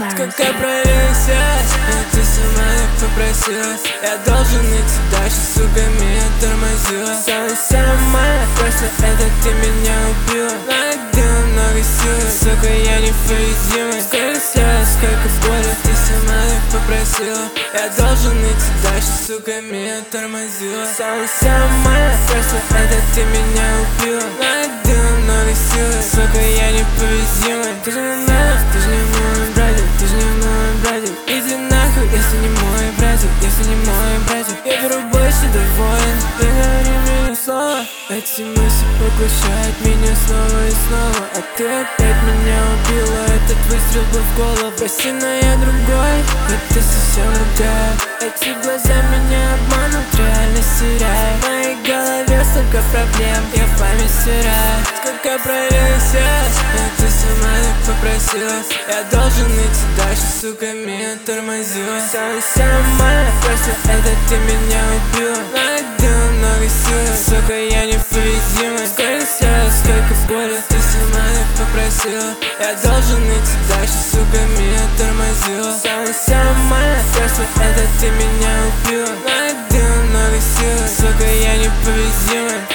Какая проверенная связь, ты сама так попросилась. Я должен идти дальше, сука, меня тормозила. Самая просто это ты меня убила. Нагнала много силы, сука, я непобедимый. Сколько слез, сколько боли, ты сама так попросила. Я должен идти дальше, сука, меня тормозила. Самая просто это ты меня убила. Нагнала много силы, сука, я непобедимый. Ты же не надо, ты же не мой братик, ты же не мой братик. Иди нахуй, если не мой братик, если не мой братик. Я беру больше доволен, ты говори мне слово. Эти мысли поглощают меня снова и снова. А ты опять меня убила, этот выстрел был в голову. Прости, но я другой, это совсем другая. Эти глаза меня обманут, реальность теряю. В моей голове столько проблем, я память стираю. Сколько проверенная связь, ты сама так попросила. Я должен идти дальше, сука, меня тормозила. Самая просто это ты меня убила. Нагнала много силы, сука, я непобедимый. Сколько слез, сколько боли, ты сама так попросила. Я должен идти дальше, сука, меня тормозила. Самая просто это ты меня убила. Нагнала много силы, сука, я непобедимый.